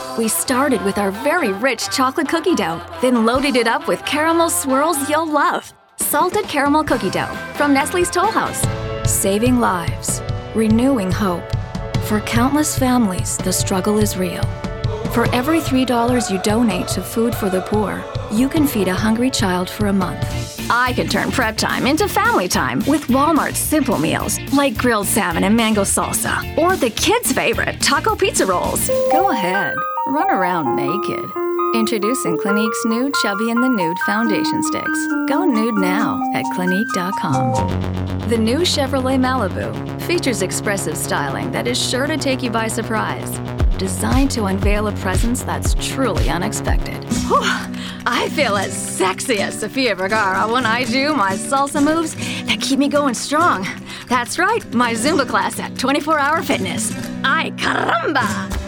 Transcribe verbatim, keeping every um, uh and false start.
We started with our very rich chocolate cookie dough, then loaded it up with caramel swirls you'll love. Salted caramel cookie dough from Nestle's Toll House. Saving lives, renewing hope. For countless families, the struggle is real. For every three dollars you donate to Food for the Poor, you can feed a hungry child for a month. I can turn prep time into family time with Walmart's simple meals like grilled salmon and mango salsa, or the kids' favorite taco pizza rolls. Go ahead, run around naked. Introducing Clinique's new Chubby and the Nude foundation sticks. Go nude now at Clinique dot com. The new Chevrolet Malibu features expressive styling that is sure to take you by surprise. Designed to unveil a presence that's truly unexpected. Whew, I feel as sexy as Sofia Vergara when I do my salsa moves that keep me going strong. That's right, my Zumba class at twenty-four hour Fitness. Ay caramba!